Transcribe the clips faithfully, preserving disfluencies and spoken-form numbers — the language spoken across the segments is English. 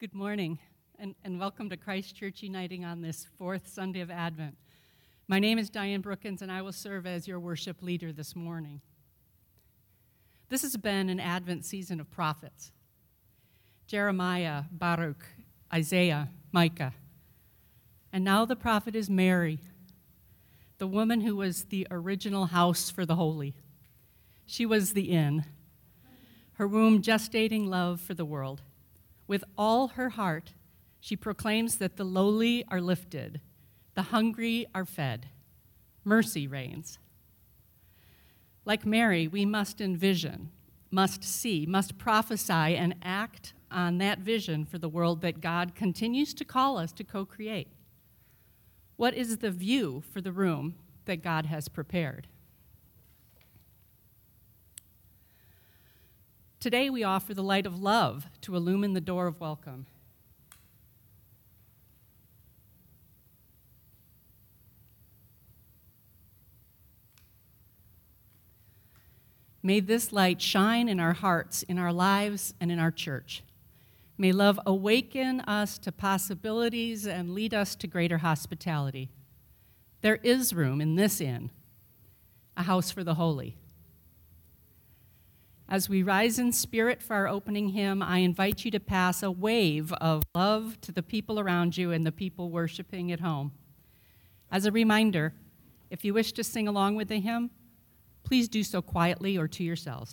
Good morning, and, and welcome to Christ Church Uniting on this fourth Sunday of Advent. My name is Diane Brookins, and I will serve as your worship leader this morning. This has been an Advent season of prophets. Jeremiah, Baruch, Isaiah, Micah. And now the prophet is Mary, the woman who was the original house for the holy. She was the inn, her womb gestating love for the world. With all her heart, she proclaims that the lowly are lifted, the hungry are fed, mercy reigns. Like Mary, we must envision, must see, must prophesy, and act on that vision for the world that God continues to call us to co-create. What is the view for the room that God has prepared? Today we offer the light of love to illumine the door of welcome. May this light shine in our hearts, in our lives, and in our church. May love awaken us to possibilities and lead us to greater hospitality. There is room in this inn, a house for the holy. As we rise in spirit for our opening hymn, I invite you to pass a wave of love to the people around you and the people worshiping at home. As a reminder, if you wish to sing along with the hymn, please do so quietly or to yourselves.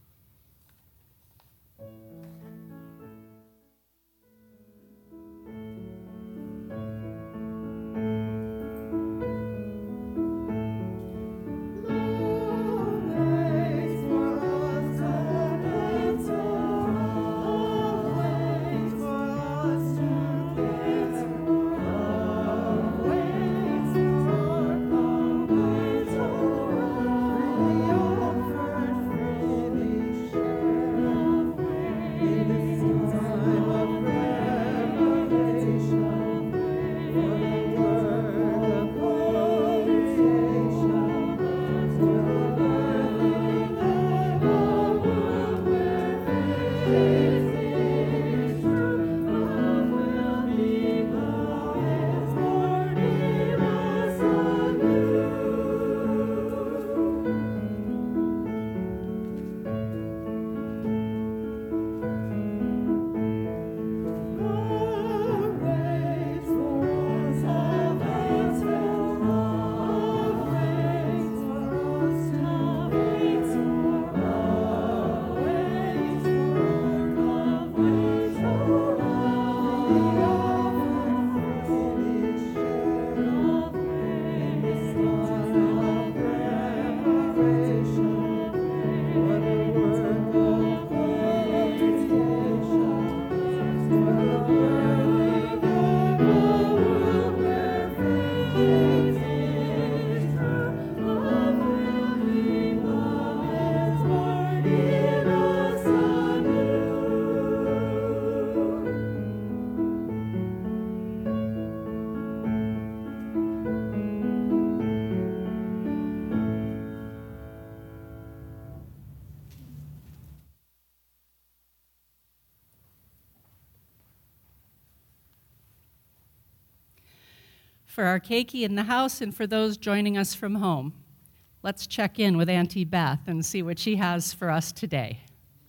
For our keiki in the house and for those joining us from home, let's check in with Auntie Beth and see what she has for us today.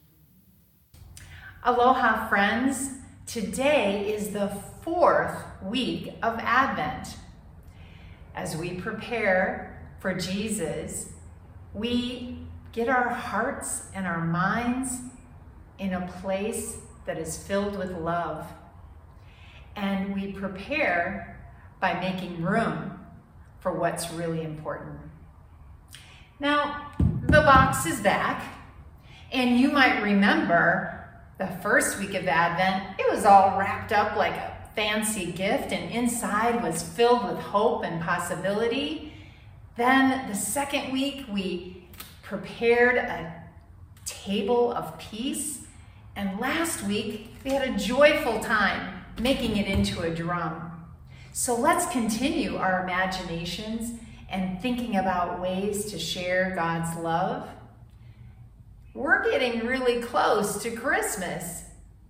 Aloha, friends. Today is the fourth week of Advent. As we prepare for Jesus, we get our hearts and our minds in a place that is filled with love. And we prepare by making room for what's really important. Now, the box is back, and you might remember the first week of Advent, it was all wrapped up like a fancy gift, and inside was filled with hope and possibility. Then the second week, we prepared a table of peace, and last week, we had a joyful time making it into a drum. So let's continue our imaginations and thinking about ways to share God's love. We're getting really close to Christmas.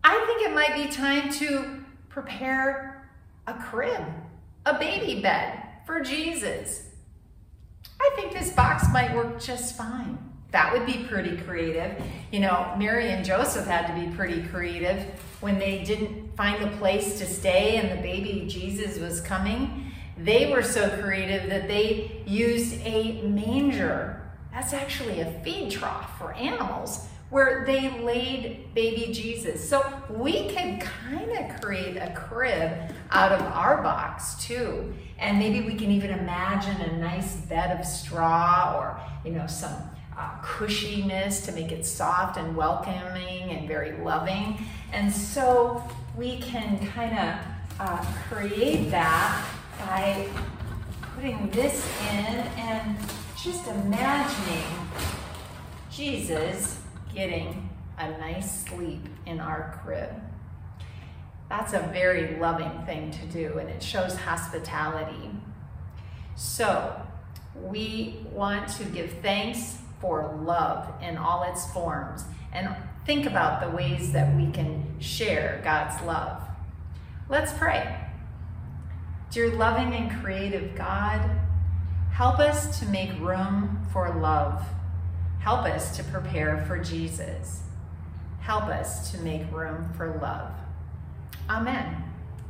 I think it might be time to prepare a crib, a baby bed for Jesus. I think this box might work just fine. That would be pretty creative. You know, Mary and Joseph had to be pretty creative when they didn't find a place to stay and the baby Jesus was coming. They were so creative that they used a manger. That's actually a feed trough for animals where they laid baby Jesus. So we could kind of create a crib out of our box too. And maybe we can even imagine a nice bed of straw or, you know, some uh, cushiness to make it soft and welcoming and very loving. And so we can kind of uh, create that by putting this in and just imagining Jesus getting a nice sleep in our crib. That's a very loving thing to do, and it shows hospitality. So we want to give thanks for love in all its forms and think about the ways that we can share God's love. Let's pray. Dear loving and creative God, help us to make room for love. Help us to prepare for Jesus. Help us to make room for love. Amen.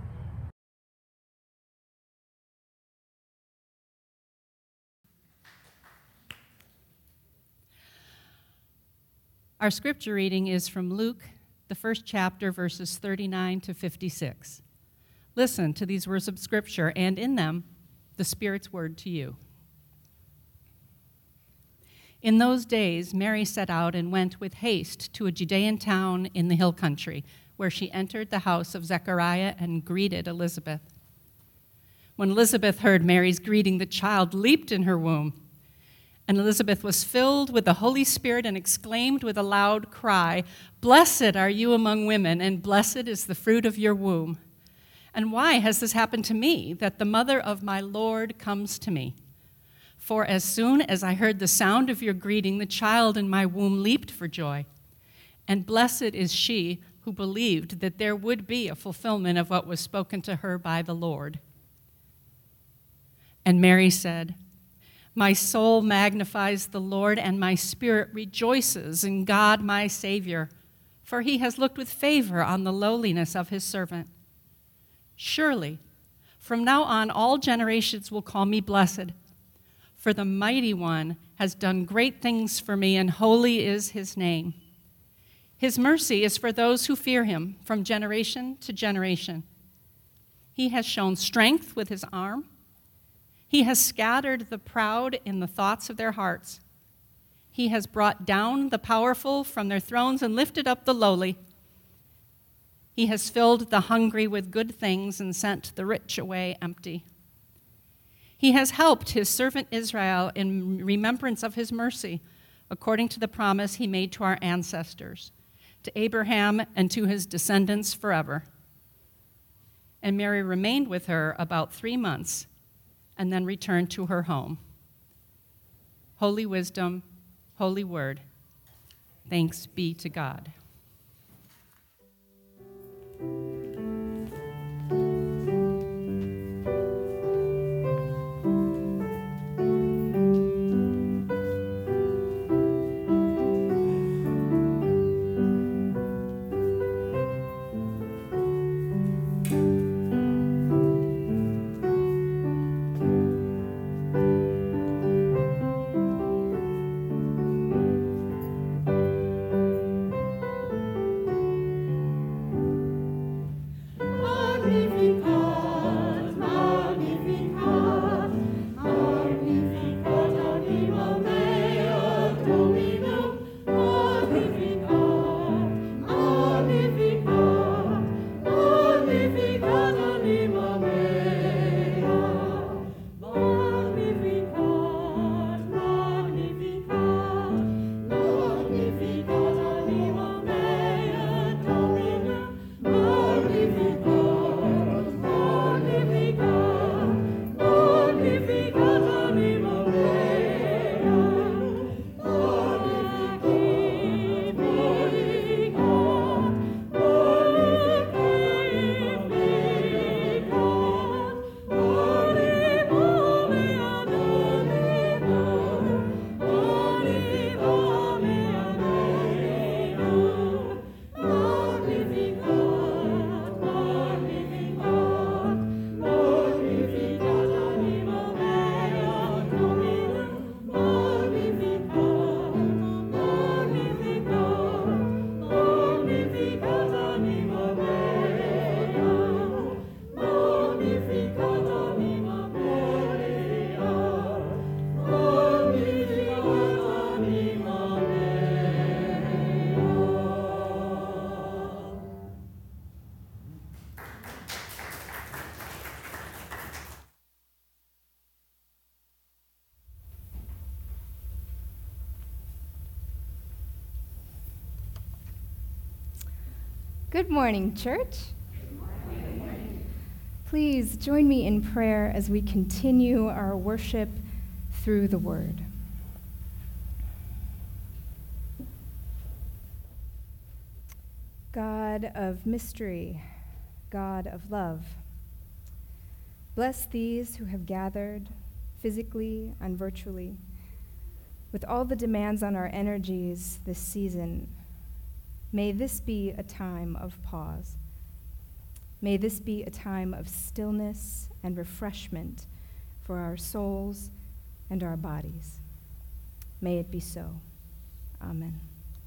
Our scripture reading is from Luke, the first chapter, verses thirty-nine to fifty-six. Listen to these words of scripture, and in them, the Spirit's word to you. In those days, Mary set out and went with haste to a Judean town in the hill country, where she entered the house of Zechariah and greeted Elizabeth. When Elizabeth heard Mary's greeting, the child leaped in her womb. And Elizabeth was filled with the Holy Spirit and exclaimed with a loud cry, "Blessed are you among women, and blessed is the fruit of your womb. And why has this happened to me, that the mother of my Lord comes to me? For as soon as I heard the sound of your greeting, the child in my womb leaped for joy. And blessed is she who believed that there would be a fulfillment of what was spoken to her by the Lord." And Mary said, "My soul magnifies the Lord, and my spirit rejoices in God my Savior, for he has looked with favor on the lowliness of his servant. Surely, from now on all generations will call me blessed, for the Mighty One has done great things for me, and holy is his name. His mercy is for those who fear him from generation to generation. He has shown strength with his arm. He has scattered the proud in the thoughts of their hearts. He has brought down the powerful from their thrones and lifted up the lowly. He has filled the hungry with good things and sent the rich away empty. He has helped his servant Israel in remembrance of his mercy, according to the promise he made to our ancestors, to Abraham and to his descendants forever." And Mary remained with her about three months and then returned to her home. Holy wisdom, holy word. Thanks be to God. Good morning, church. Good morning. Please join me in prayer as we continue our worship through the Word. God of mystery, God of love, bless these who have gathered physically and virtually with all the demands on our energies this season. May this be a time of pause. May this be a time of stillness and refreshment for our souls and our bodies. May it be so. Amen.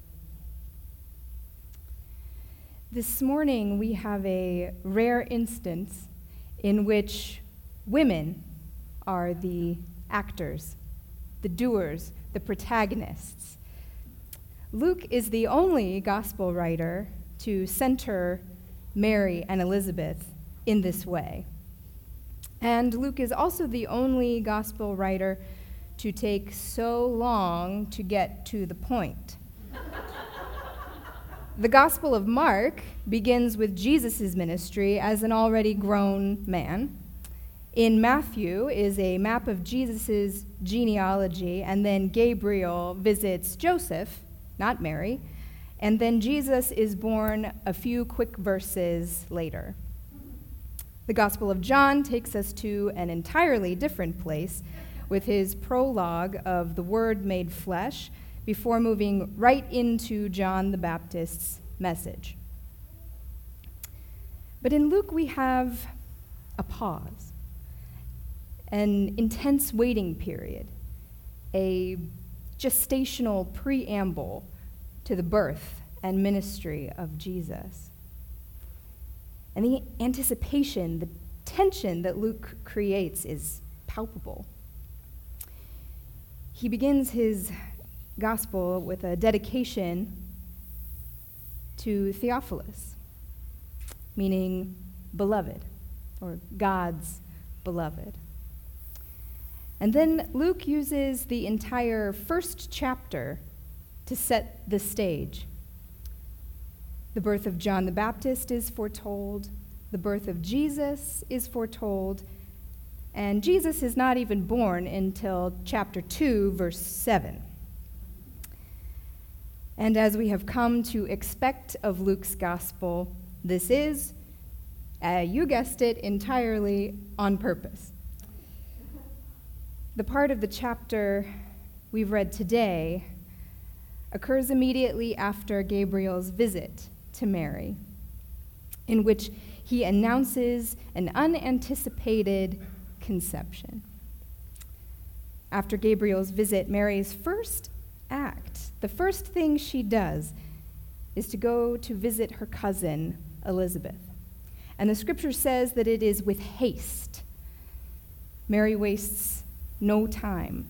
This morning we have a rare instance in which women are the actors, the doers, the protagonists. Luke is the only gospel writer to center Mary and Elizabeth in this way. And Luke is also the only gospel writer to take so long to get to the point. The Gospel of Mark begins with Jesus' ministry as an already grown man. In Matthew is a map of Jesus' genealogy, and then Gabriel visits Joseph, not Mary, and then Jesus is born a few quick verses later. The Gospel of John takes us to an entirely different place with his prologue of the Word made flesh before moving right into John the Baptist's message. But in Luke we have a pause, an intense waiting period, a gestational preamble to the birth and ministry of Jesus. And the anticipation, the tension that Luke creates is palpable. He begins his gospel with a dedication to Theophilus, meaning beloved, or God's beloved. And then Luke uses the entire first chapter to set the stage. The birth of John the Baptist is foretold, the birth of Jesus is foretold, and Jesus is not even born until chapter two, verse seven. And as we have come to expect of Luke's gospel, this is, uh, you guessed it, entirely on purpose. The part of the chapter we've read today occurs immediately after Gabriel's visit to Mary, in which he announces an unanticipated conception. After Gabriel's visit, Mary's first act, the first thing she does, is to go to visit her cousin, Elizabeth. And the scripture says that it is with haste. Mary wastes no time.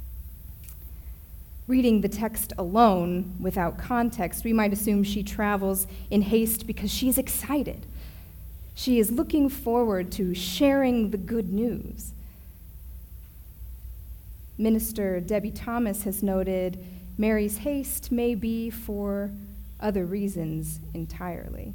Reading the text alone, without context, we might assume she travels in haste because she is excited. She is looking forward to sharing the good news. Minister Debbie Thomas has noted Mary's haste may be for other reasons entirely.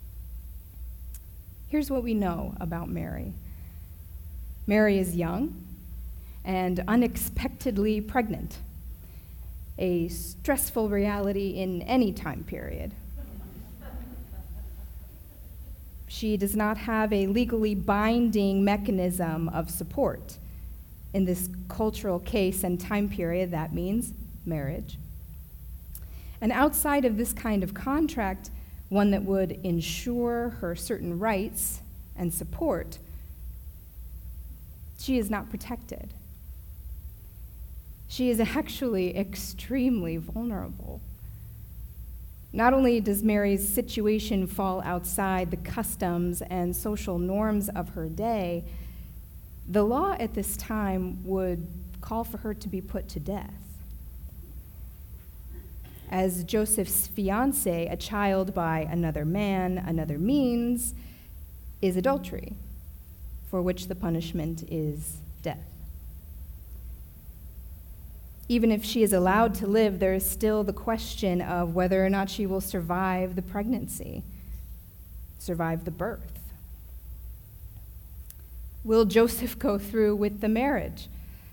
Here's what we know about Mary. Mary is young and unexpectedly pregnant, a stressful reality in any time period. She does not have a legally binding mechanism of support. In this cultural case and time period, that means marriage. And outside of this kind of contract, one that would ensure her certain rights and support, she is not protected. She is actually extremely vulnerable. Not only does Mary's situation fall outside the customs and social norms of her day, the law at this time would call for her to be put to death. As Joseph's fiancée, a child by another man, another means, is adultery, for which the punishment is death. Even if she is allowed to live, there is still the question of whether or not she will survive the pregnancy, survive the birth? Will Joseph go through with the marriage?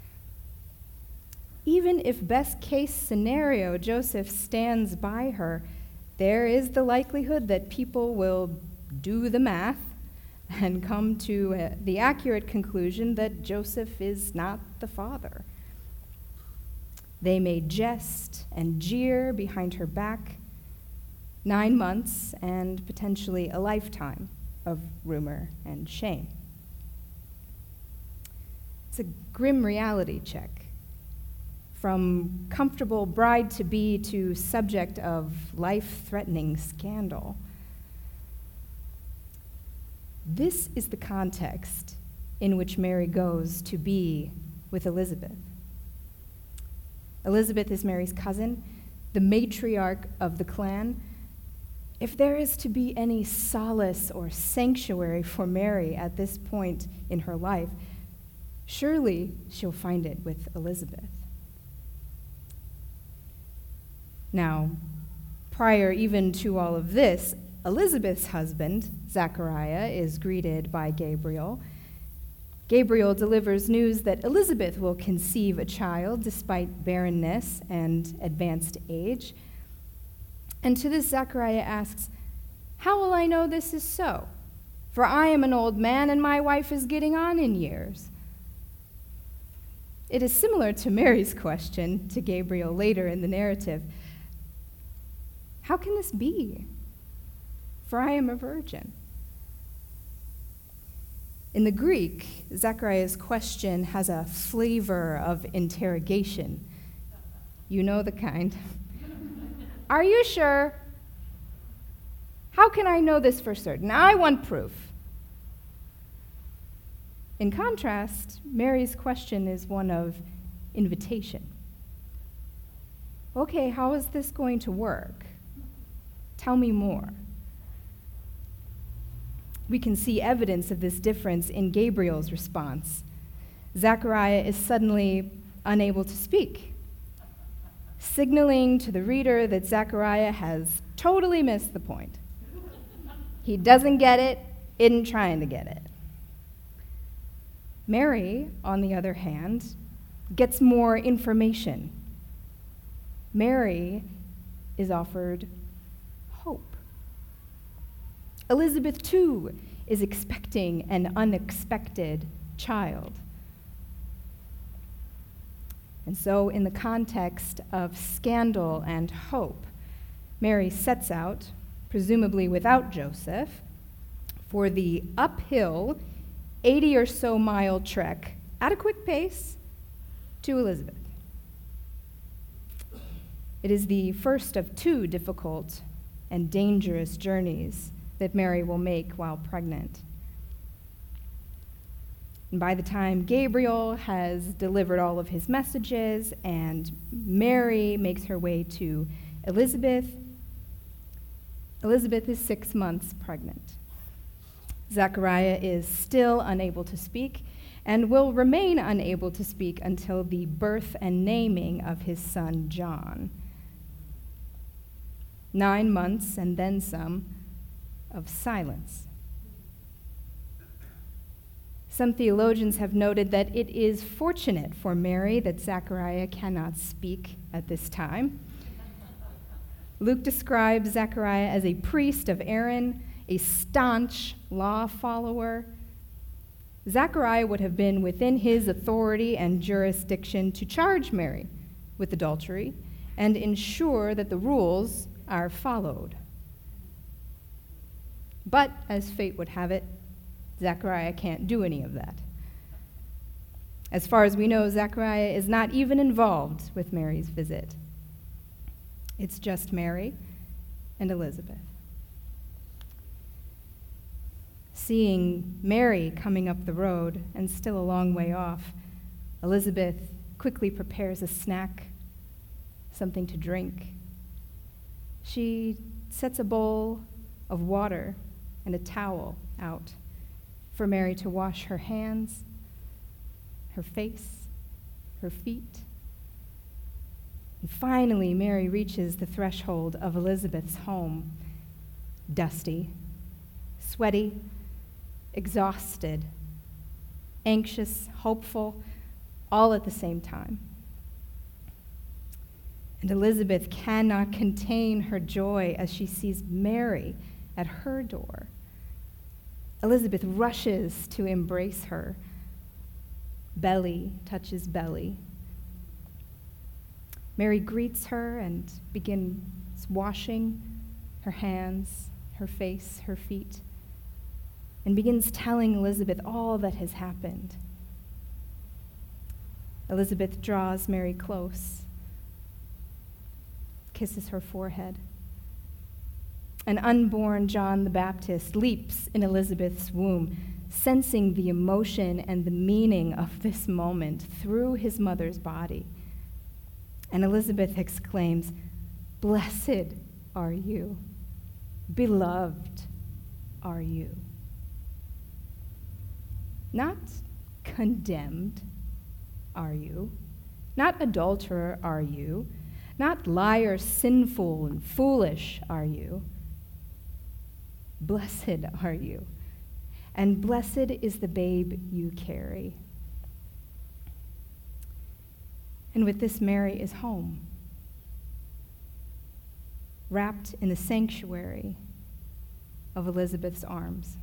Even if best case scenario, Joseph stands by her, there is the likelihood that people will do the math and come to uh, the accurate conclusion that Joseph is not the father. They may jest and jeer behind her back, nine months and potentially a lifetime of rumor and shame. It's a grim reality check. From comfortable bride-to-be to subject of life-threatening scandal. This is the context in which Mary goes to be with Elizabeth. Elizabeth is Mary's cousin, the matriarch of the clan. If there is to be any solace or sanctuary for Mary at this point in her life, surely she'll find it with Elizabeth. Now, prior even to all of this, Elizabeth's husband, Zechariah, is greeted by Gabriel. Gabriel delivers news that Elizabeth will conceive a child despite barrenness and advanced age. And to this, Zechariah asks, "How will I know this is so? For I am an old man and my wife is getting on in years." It is similar to Mary's question to Gabriel later in the narrative. How can this be? For I am a virgin. In the Greek, Zechariah's question has a flavor of interrogation. You know the kind. Are you sure? How can I know this for certain? I want proof. In contrast, Mary's question is one of invitation. Okay, how is this going to work? Tell me more. We can see evidence of this difference in Gabriel's response. Zechariah is suddenly unable to speak, signaling to the reader that Zechariah has totally missed the point. He doesn't get it, isn't trying to get it. Mary, on the other hand, gets more information. Mary is offered hope. Elizabeth, too, is expecting an unexpected child. And so, in the context of scandal and hope, Mary sets out, presumably without Joseph, for the uphill eighty or so mile trek at a quick pace to Elizabeth. It is the first of two difficult and dangerous journeys that Mary will make while pregnant. And by the time Gabriel has delivered all of his messages and Mary makes her way to Elizabeth, Elizabeth is six months pregnant. Zechariah is still unable to speak and will remain unable to speak until the birth and naming of his son John. Nine months and then some of silence. Some theologians have noted that it is fortunate for Mary that Zechariah cannot speak at this time. Luke describes Zechariah as a priest of Aaron, a staunch law follower. Zechariah would have been within his authority and jurisdiction to charge Mary with adultery and ensure that the rules are followed. But, as fate would have it, Zechariah can't do any of that. As far as we know, Zechariah is not even involved with Mary's visit. It's just Mary and Elizabeth. Seeing Mary coming up the road and still a long way off, Elizabeth quickly prepares a snack, something to drink. She sets a bowl of water and a towel out for Mary to wash her hands, her face, her feet. And finally, Mary reaches the threshold of Elizabeth's home, dusty, sweaty, exhausted, anxious, hopeful, all at the same time. And Elizabeth cannot contain her joy as she sees Mary at her door. Elizabeth rushes to embrace her. Belly touches belly. Mary greets her and begins washing her hands, her face, her feet, and begins telling Elizabeth all that has happened. Elizabeth draws Mary close, kisses her forehead. An unborn John the Baptist leaps in Elizabeth's womb, sensing the emotion and the meaning of this moment through his mother's body. And Elizabeth exclaims, "Blessed are you, beloved are you." Not condemned are you, not adulterer are you, not liar, sinful, and foolish are you. Blessed are you, and blessed is the babe you carry. And with this, Mary is home, wrapped in the sanctuary of Elizabeth's arms.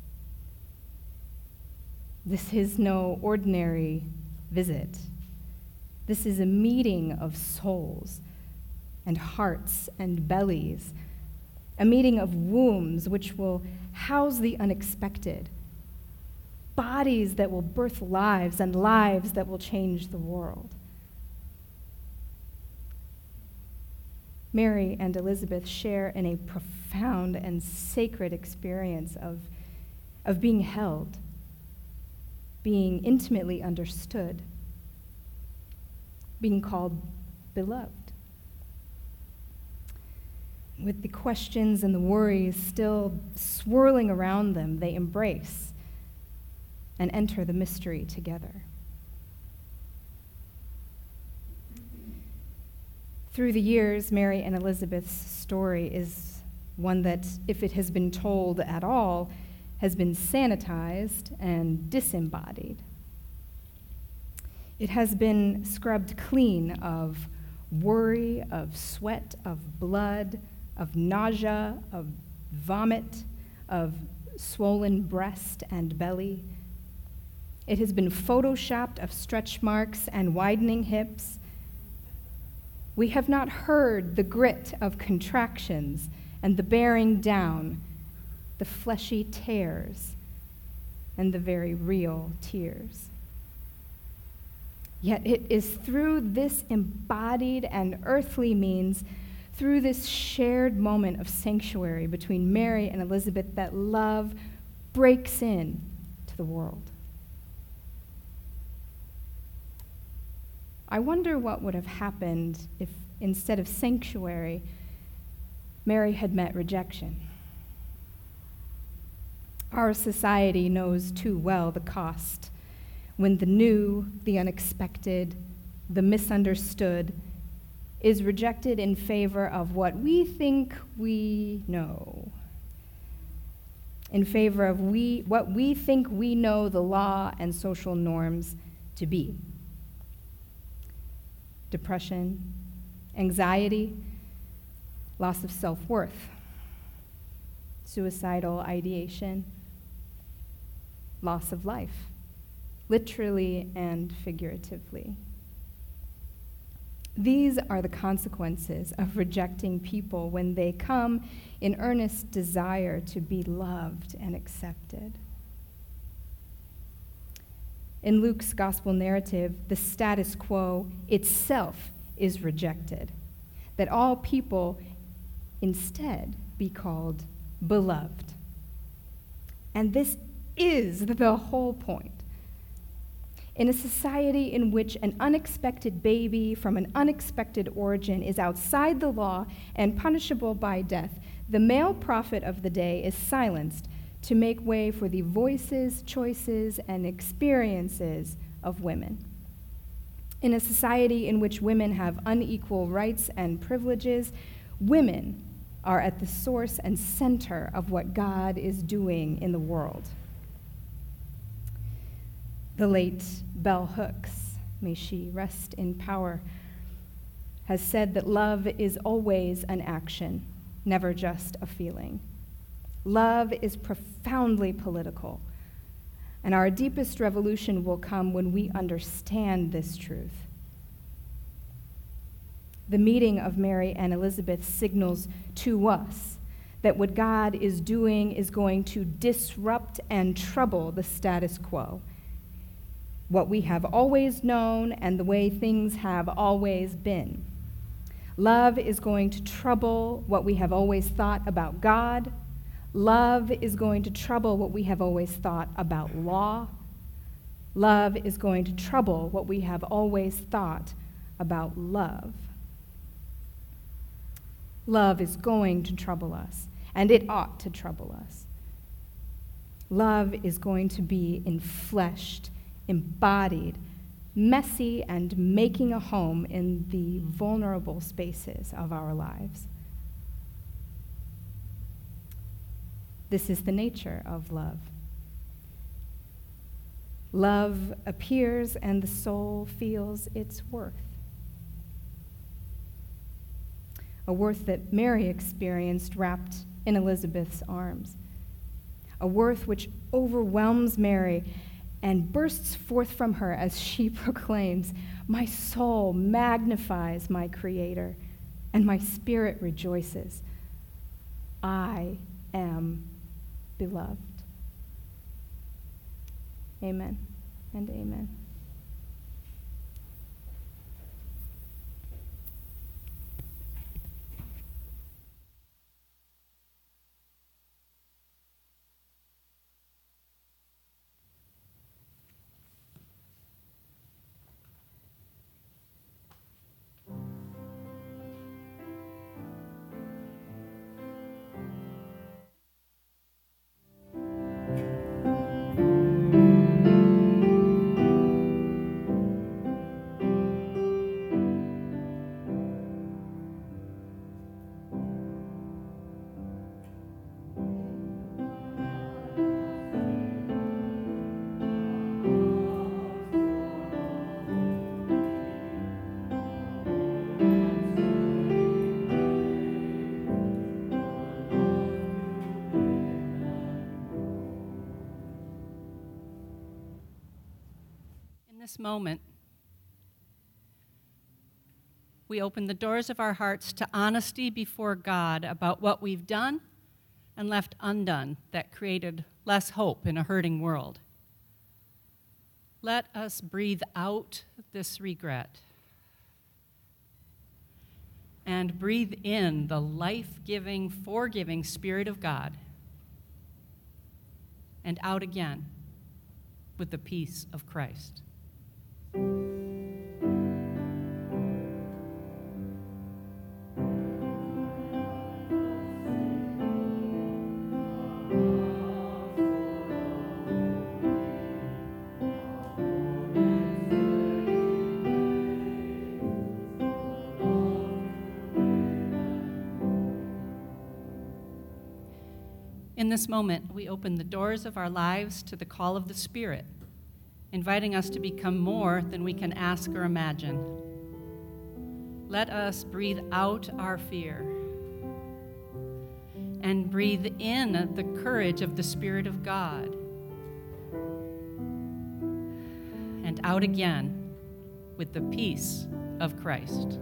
This is no ordinary visit. This is a meeting of souls and hearts and bellies, a meeting of wombs which will house the unexpected, bodies that will birth lives and lives that will change the world. Mary and Elizabeth share in a profound and sacred experience of, of being held, being intimately understood, being called beloved. With the questions and the worries still swirling around them, they embrace and enter the mystery together. Through the years, Mary and Elizabeth's story is one that, if it has been told at all, has been sanitized and disembodied. It has been scrubbed clean of worry, of sweat, of blood, of nausea, of vomit, of swollen breast and belly. It has been photoshopped of stretch marks and widening hips. We have not heard the grit of contractions and the bearing down, the fleshy tears, and the very real tears. Yet it is through this embodied and earthly means, through this shared moment of sanctuary between Mary and Elizabeth, that love breaks in to the world. I wonder what would have happened if, instead of sanctuary, Mary had met rejection. Our society knows too well the cost when the new, the unexpected, the misunderstood is rejected in favor of what we think we know, in favor of we, what we think we know the law and social norms to be. Depression, anxiety, loss of self-worth, suicidal ideation, loss of life, literally and figuratively. These are the consequences of rejecting people when they come in earnest desire to be loved and accepted. In Luke's gospel narrative, the status quo itself is rejected, that all people instead be called beloved. And this is the whole point. In a society in which an unexpected baby from an unexpected origin is outside the law and punishable by death, the male prophet of the day is silenced to make way for the voices, choices, and experiences of women. In a society in which women have unequal rights and privileges, women are at the source and center of what God is doing in the world. The late Bell Hooks, may she rest in power, has said that love is always an action, never just a feeling. Love is profoundly political, and our deepest revolution will come when we understand this truth. The meeting of Mary and Elizabeth signals to us that what God is doing is going to disrupt and trouble the status quo, what we have always known and the way things have always been. Love is going to trouble what we have always thought about God. Love is going to trouble what we have always thought about law. Love is going to trouble what we have always thought about love. Love is going to trouble us, and it ought to trouble us. Love is going to be enfleshed, embodied, messy, and making a home in the vulnerable spaces of our lives. This is the nature of love. Love appears and the soul feels its worth. A worth that Mary experienced wrapped in Elizabeth's arms. A worth which overwhelms Mary and bursts forth from her as she proclaims, "My soul magnifies my Creator, and my spirit rejoices. I am beloved." Amen and amen. This moment, we open the doors of our hearts to honesty before God about what we've done and left undone that created less hope in a hurting world. Let us breathe out this regret and breathe in the life-giving, forgiving Spirit of God, and out again with the peace of Christ. In this moment, we open the doors of our lives to the call of the Spirit, inviting us to become more than we can ask or imagine. Let us breathe out our fear and breathe in the courage of the Spirit of God, and out again with the peace of Christ.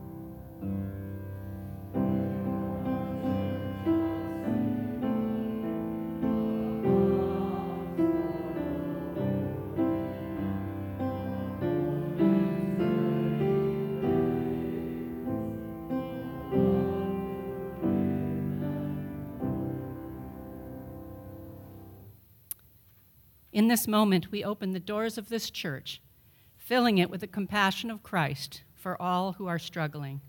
In this moment, we open the doors of this church, filling it with the compassion of Christ for all who are struggling.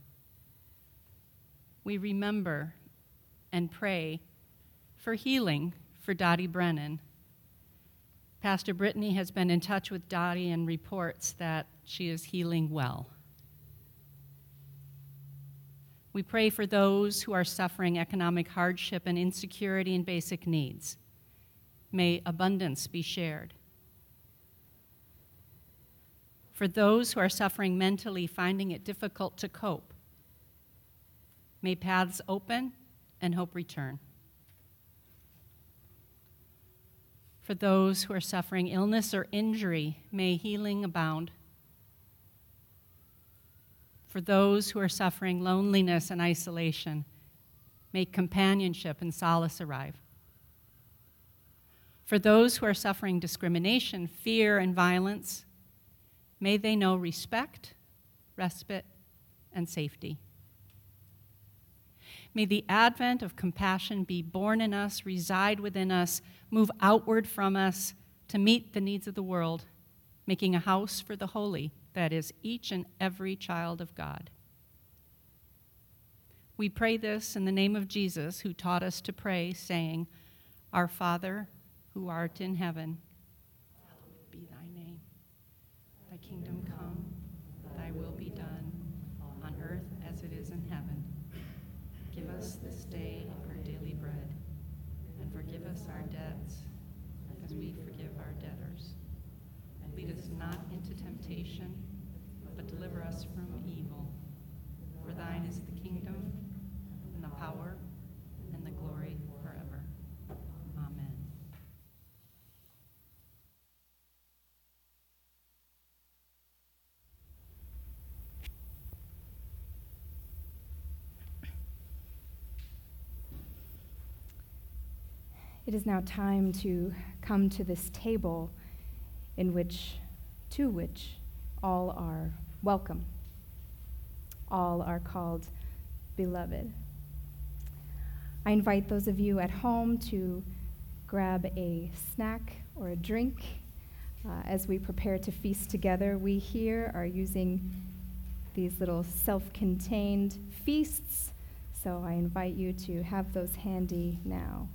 We remember and pray for healing for Dottie Brennan. Pastor Brittany has been in touch with Dottie and reports that she is healing well. We pray for those who are suffering economic hardship and insecurity in basic needs. May abundance be shared. For those who are suffering mentally, finding it difficult to cope, may paths open and hope return. For those who are suffering illness or injury, may healing abound. For those who are suffering loneliness and isolation, may companionship and solace arrive. For those who are suffering discrimination, fear, and violence, may they know respect, respite, and safety. May the advent of compassion be born in us, reside within us, move outward from us to meet the needs of the world, making a house for the holy, that is, each and every child of God. We pray this in the name of Jesus, who taught us to pray, saying, Our Father, who art in heaven, hallowed be thy name. Thy kingdom come, thy will be done, on earth as it is in heaven. Give us this day our daily bread, and forgive us our debts, as we forgive our debtors. And lead us not into temptation, but deliver us from evil. For thine is the kingdom, and the power, and the glory forever. Amen. It is now time to come to this table in which, to which all are welcome. All are called beloved. I invite those of you at home to grab a snack or a drink uh, as we prepare to feast together. We here are using these little self-contained feasts, so I invite you to have those handy now.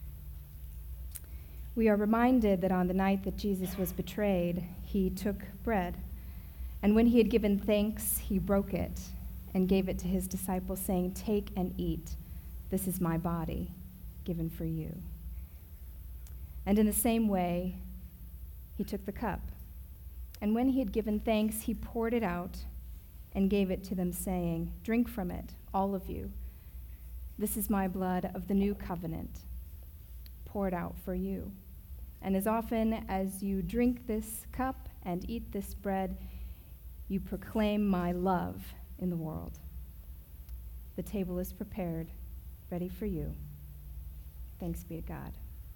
We are reminded that on the night that Jesus was betrayed, he took bread, and when he had given thanks, he broke it and gave it to his disciples, saying, Take and eat. This is my body, given for you. And in the same way, he took the cup, and when he had given thanks, he poured it out and gave it to them, saying, Drink from it, all of you. This is my blood of the new covenant, poured out for you. And as often as you drink this cup and eat this bread, you proclaim my love in the world. The table is prepared, ready for you. Thanks be to God.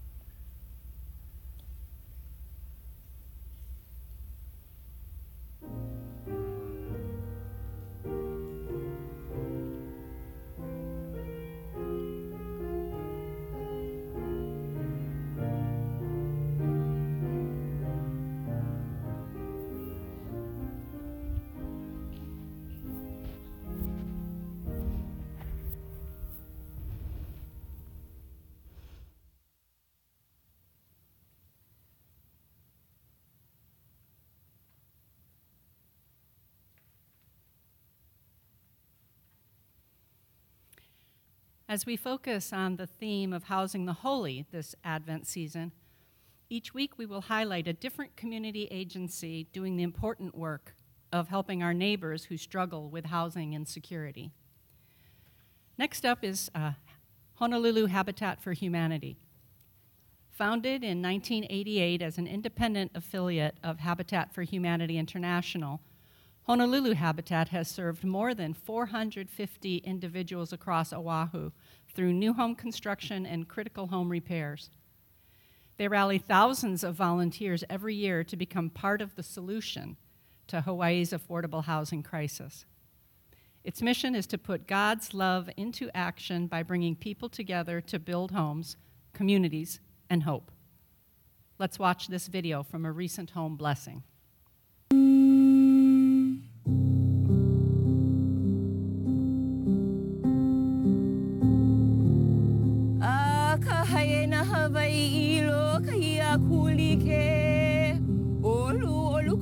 As we focus on the theme of housing the holy this Advent season, each week we will highlight a different community agency doing the important work of helping our neighbors who struggle with housing insecurity. Next up is uh, Honolulu Habitat for Humanity. Founded in nineteen eighty-eight as an independent affiliate of Habitat for Humanity International, Honolulu Habitat has served more than four hundred fifty individuals across Oahu through new home construction and critical home repairs. They rally thousands of volunteers every year to become part of the solution to Hawaii's affordable housing crisis. Its mission is to put God's love into action by bringing people together to build homes, communities, and hope. Let's watch this video from a recent home blessing.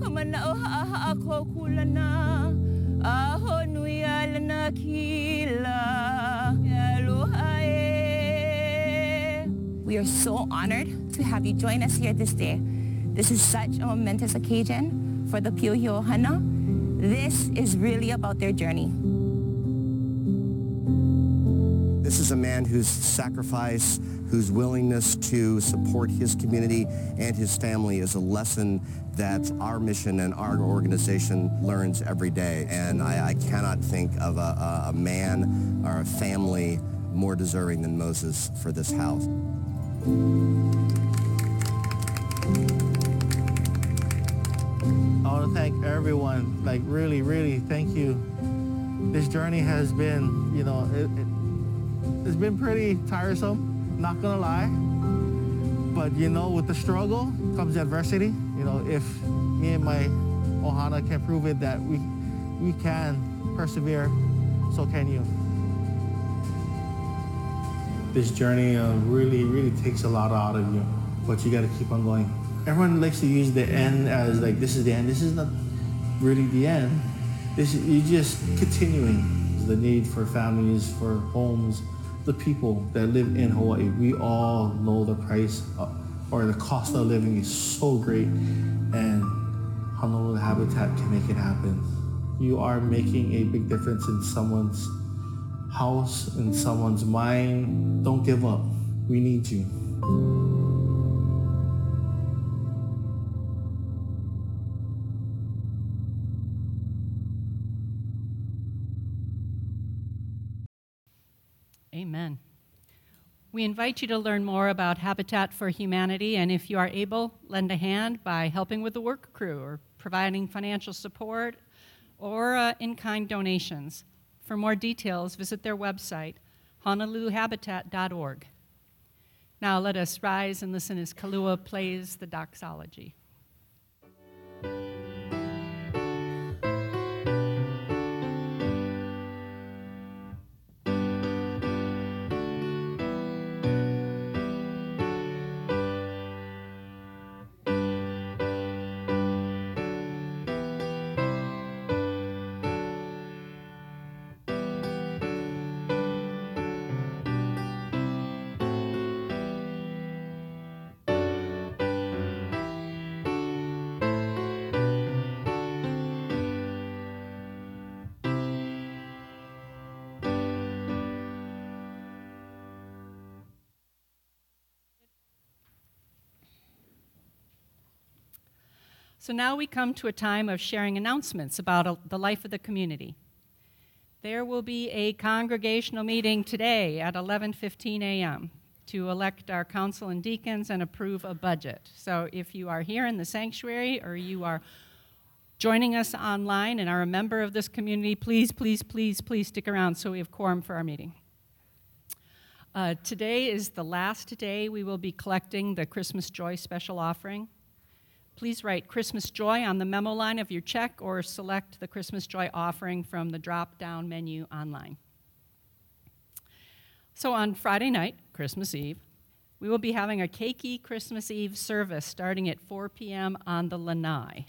Kulana, aho nuyala na kila. we are so honored to have you join us here this day. This is such a momentous occasion for the Piuhi Ohana. This is really about their journey. This is a man whose sacrifice, whose willingness to support his community and his family is a lesson that our mission and our organization learns every day. And I, I cannot think of a, a man or a family more deserving than Moses for this house. I want to thank everyone, like really, really thank you. This journey has been, you know, it, it, it's been pretty tiresome, not gonna lie. But you know, with the struggle comes adversity. You know, if me and my Ohana can prove it that we, we can persevere, so can you. This journey uh, really, really takes a lot out of you, but you gotta keep on going. Everyone likes to use the end as like, this is the end. This is not really the end. This is, you're just continuing. The need for families, for homes, the people that live in Hawaii. We all know the price of, or the cost of living is so great, and Honolulu Habitat can make it happen. You are making a big difference in someone's house, in someone's mind. Don't give up. We need you. Amen. We invite you to learn more about Habitat for Humanity, and if you are able, lend a hand by helping with the work crew or providing financial support or uh, in-kind donations. For more details, visit their website, honolulu habitat dot org. Now let us rise and listen as Kalua plays the doxology. So now we come to a time of sharing announcements about a, the life of the community. There will be a congregational meeting today at eleven fifteen a m to elect our council and deacons and approve a budget. So if you are here in the sanctuary or you are joining us online and are a member of this community, please, please, please, please stick around so we have quorum for our meeting. Uh, today is the last day we will be collecting the Christmas Joy special offering. Please write Christmas Joy on the memo line of your check or select the Christmas Joy offering from the drop-down menu online. So on Friday night, Christmas Eve, we will be having a Keiki Christmas Eve service starting at four p m on the lanai.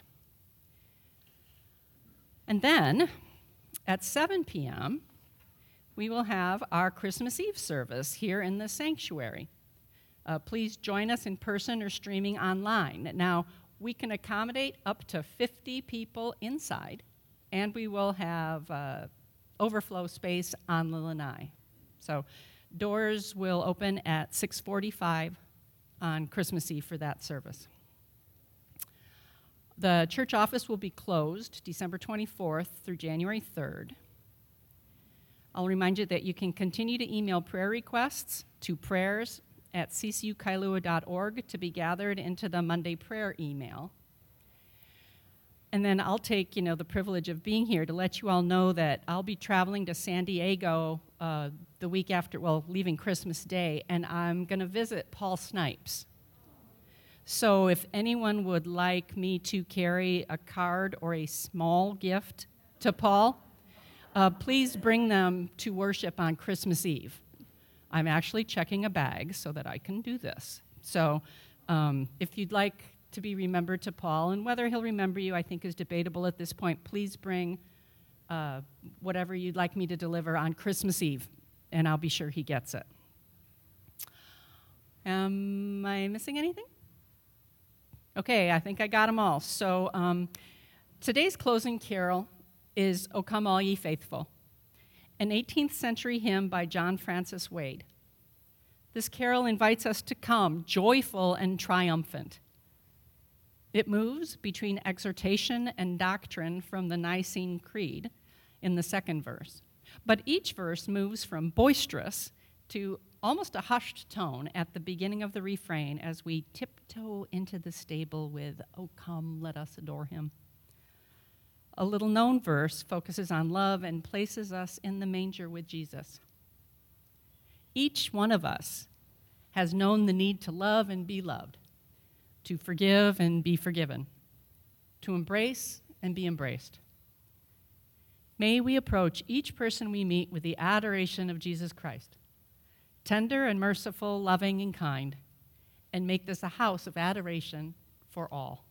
And then at seven p m, we will have our Christmas Eve service here in the sanctuary. Uh, please join us in person or streaming online. Now, we can accommodate up to fifty people inside, and we will have uh, overflow space on the lanai. So doors will open at six forty-five on Christmas Eve for that service. The church office will be closed December twenty-fourth through January third. I'll remind you that you can continue to email prayer requests to prayers at c c u kailua dot org to be gathered into the Monday prayer email. And then I'll take, you know, the privilege of being here to let you all know that I'll be traveling to San Diego uh, the week after, well, leaving Christmas Day, and I'm going to visit Paul Snipes. So if anyone would like me to carry a card or a small gift to Paul, uh, please bring them to worship on Christmas Eve. I'm actually checking a bag so that I can do this. So um, if you'd like to be remembered to Paul, and whether he'll remember you, I think is debatable at this point, please bring uh, whatever you'd like me to deliver on Christmas Eve, and I'll be sure he gets it. Am I missing anything? Okay, I think I got them all. So um, today's closing carol is O Come All Ye Faithful, an eighteenth century hymn by John Francis Wade. This carol invites us to come joyful and triumphant. It moves between exhortation and doctrine from the Nicene Creed in the second verse, but each verse moves from boisterous to almost a hushed tone at the beginning of the refrain as we tiptoe into the stable with, "O come, let us adore him." A little-known verse focuses on love and places us in the manger with Jesus. Each one of us has known the need to love and be loved, to forgive and be forgiven, to embrace and be embraced. May we approach each person we meet with the adoration of Jesus Christ, tender and merciful, loving and kind, and make this a house of adoration for all.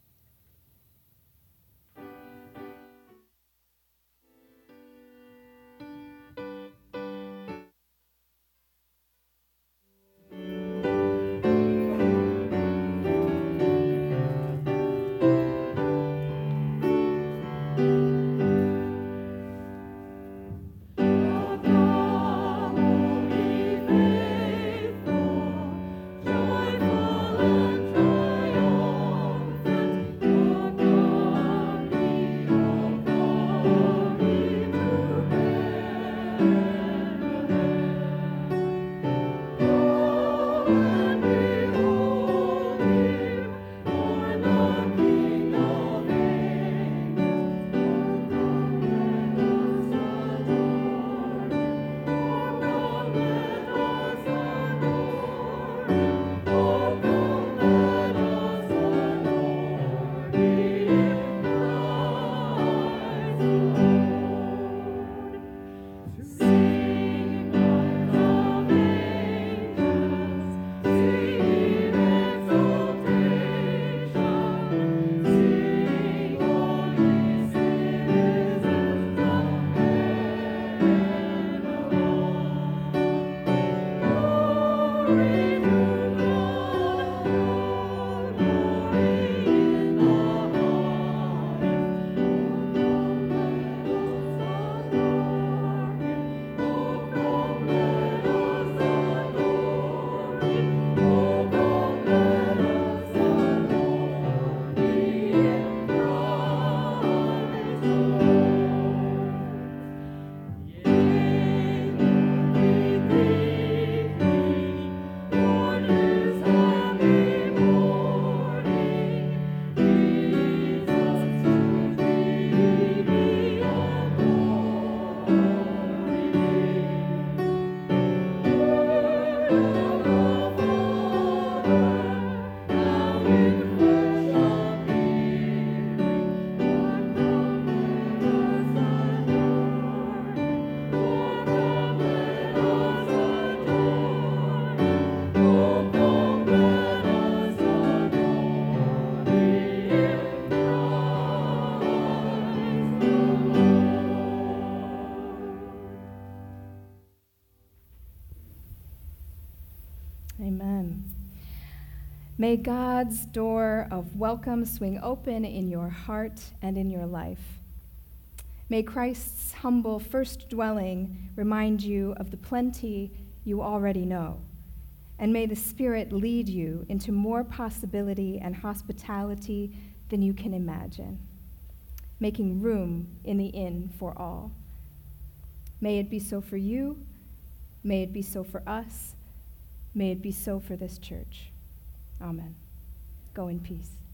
Amen. May God's door of welcome swing open in your heart and in your life. May Christ's humble first dwelling remind you of the plenty you already know. And may the Spirit lead you into more possibility and hospitality than you can imagine, making room in the inn for all. May it be so for you. May it be so for us. May it be so for this church. Amen. Go in peace.